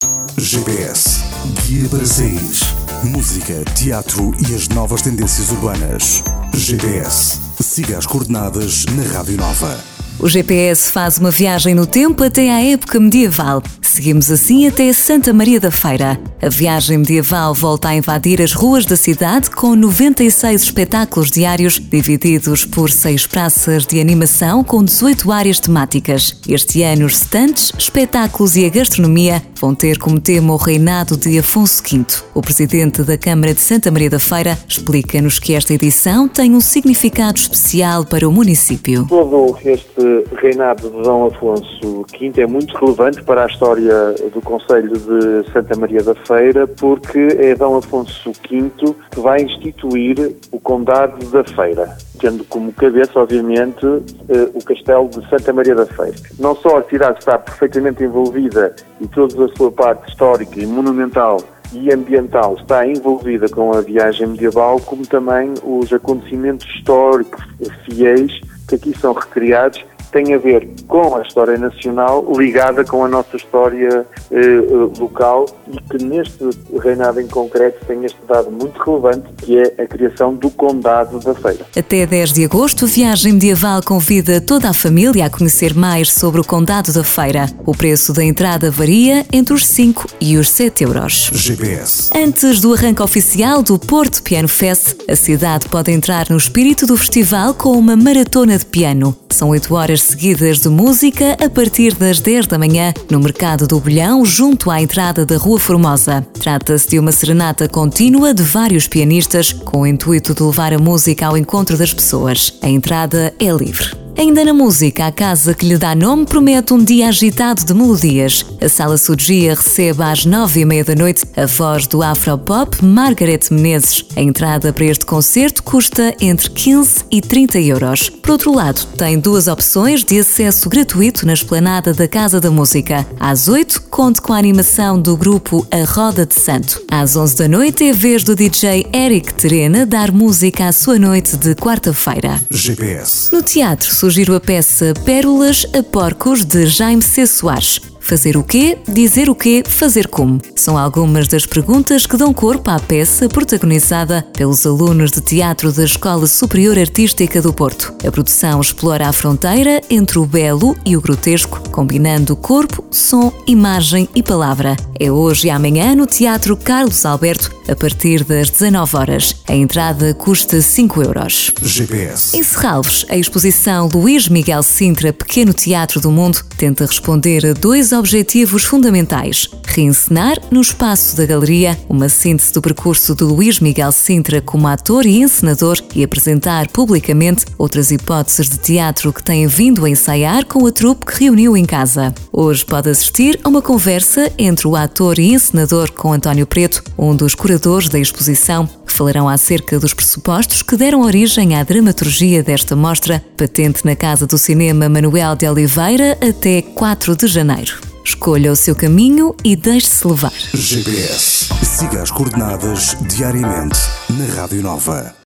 GPS, guia para saís. Música, teatro e as novas tendências urbanas. GPS, siga as coordenadas na Rádio Nova. O GPS faz uma viagem no tempo até à época medieval. Seguimos assim até Santa Maria da Feira. A viagem medieval volta a invadir as ruas da cidade com 96 espetáculos diários divididos por 6 praças de animação com 18 áreas temáticas. Este ano os stands, espetáculos e a gastronomia vão ter como tema o reinado de Afonso V. O presidente da Câmara de Santa Maria da Feira explica-nos que esta edição tem um significado especial para o município. Todo este reinado de Dom Afonso V é muito relevante para a história do concelho de Santa Maria da Feira, porque é Dom Afonso V que vai instituir o Condado da Feira, tendo como cabeça, obviamente, o castelo de Santa Maria da Feira. Não só a cidade está perfeitamente envolvida e toda a sua parte histórica e monumental e ambiental está envolvida com a viagem medieval, como também os acontecimentos históricos fiéis que aqui são recriados tem a ver com a história nacional ligada com a nossa história local e que neste reinado em concreto tem este dado muito relevante, que é a criação do Condado da Feira. Até 10 de agosto, a viagem medieval convida toda a família a conhecer mais sobre o Condado da Feira. O preço da entrada varia entre os 5 e os 7 euros. GPS. Antes do arranque oficial do Porto Piano Fest, a cidade pode entrar no espírito do festival com uma maratona de piano. São 8 horas seguidas de música a partir das 10 da manhã no Mercado do Bolhão, junto à entrada da Rua Formosa. Trata-se de uma serenata contínua de vários pianistas com o intuito de levar a música ao encontro das pessoas. A entrada é livre. Ainda na música, a casa que lhe dá nome promete um dia agitado de melodias. A Sala Sugia recebe às 9h30 da noite a voz do afropop Margareth Menezes. A entrada para este concerto custa entre 15 e 30 euros. Por outro lado, tem 2 opções de acesso gratuito na esplanada da Casa da Música. Às 8, conte com a animação do grupo A Roda de Santo. Às 11 da noite é vez do DJ Eric Terena dar música à sua noite de quarta-feira. GPS. No teatro, sugiro a peça Pérolas a Porcos, de Jaime C. Soares. Fazer o quê? Dizer o quê? Fazer como? São algumas das perguntas que dão corpo à peça protagonizada pelos alunos de teatro da Escola Superior Artística do Porto. A produção explora a fronteira entre o belo e o grotesco, combinando corpo, som, imagem e palavra. É hoje e amanhã no Teatro Carlos Alberto, a partir das 19 horas. A entrada custa 5 euros. GPS. Em Serralves, a exposição Luís Miguel Sintra Pequeno Teatro do Mundo tenta responder a 2 objetivos fundamentais: reencenar, no espaço da galeria, uma síntese do percurso de Luís Miguel Sintra como ator e encenador e apresentar publicamente outras hipóteses de teatro que têm vindo a ensaiar com a trupe que reuniu em casa. Hoje pode assistir a uma conversa entre o ator e encenador com António Preto, um dos curadores da exposição, que falarão acerca dos pressupostos que deram origem à dramaturgia desta mostra, patente na Casa do Cinema Manuel de Oliveira até 4 de janeiro. Escolha o seu caminho e deixe-se levar. GPS. Siga as coordenadas diariamente na Rádio Nova.